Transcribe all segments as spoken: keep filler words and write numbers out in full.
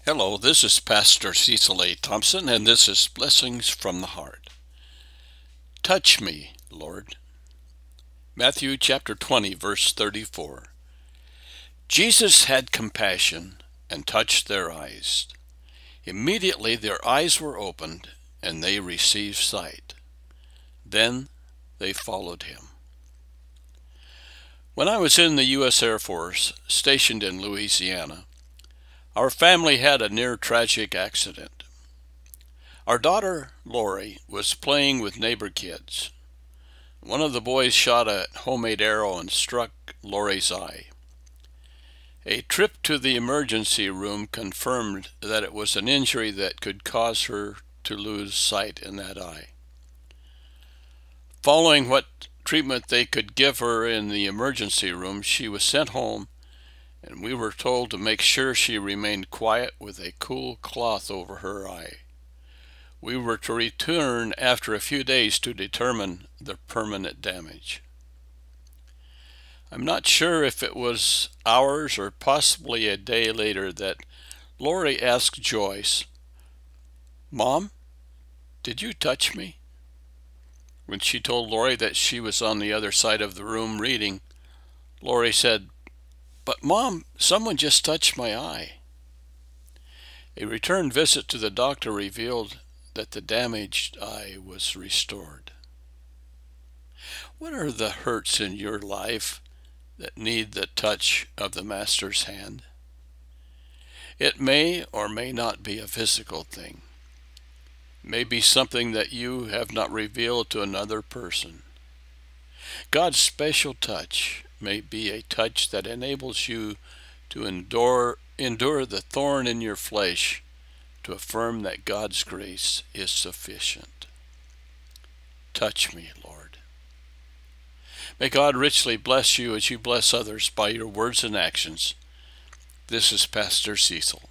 Hello, this is Pastor Cecil A. Thompson, and this is Blessings from the Heart. Touch me, Lord. Matthew chapter twenty, verse thirty-four. Jesus had compassion and touched their eyes. Immediately their eyes were opened, and they received sight. Then they followed him. When I was in the U S Air Force, stationed in Louisiana, our family had a near-tragic accident. Our daughter, Lori, was playing with neighbor kids. One of the boys shot a homemade arrow and struck Lori's eye. A trip to the emergency room confirmed that it was an injury that could cause her to lose sight in that eye. Following what treatment they could give her in the emergency room, she was sent home, and we were told to make sure she remained quiet with a cool cloth over her eye. We were to return after a few days to determine the permanent damage. I'm not sure if it was hours or possibly a day later that Lori asked Joyce, "Mom, did you touch me?" When she told Lori that she was on the other side of the room reading, Lori said, "But Mom, someone just touched my eye." A return visit to the doctor revealed that the damaged eye was restored. What are the hurts in your life that need the touch of the Master's hand? It may or may not be a physical thing. It may be something that you have not revealed to another person. God's special touch may be a touch that enables you to endure, endure the thorn in your flesh to affirm that God's grace is sufficient. Touch me, Lord. May God richly bless you as you bless others by your words and actions. This is Pastor Cecil.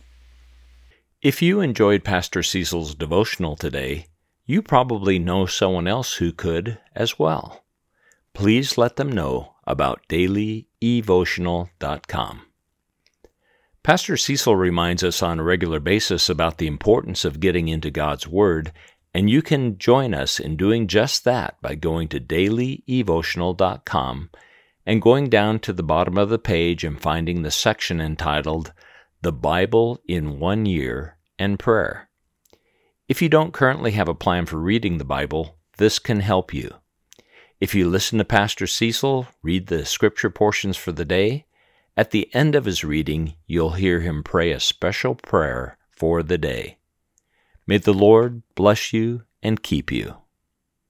If you enjoyed Pastor Cecil's devotional today, you probably know someone else who could as well. Please let them know about daily evotional dot com. Pastor Cecil reminds us on a regular basis about the importance of getting into God's Word, and you can join us in doing just that by going to daily evotional dot com and going down to the bottom of the page and finding the section entitled The Bible in One Year and Prayer. If you don't currently have a plan for reading the Bible, this can help you. If you listen to Pastor Cecil read the scripture portions for the day, at the end of his reading, you'll hear him pray a special prayer for the day. May the Lord bless you and keep you.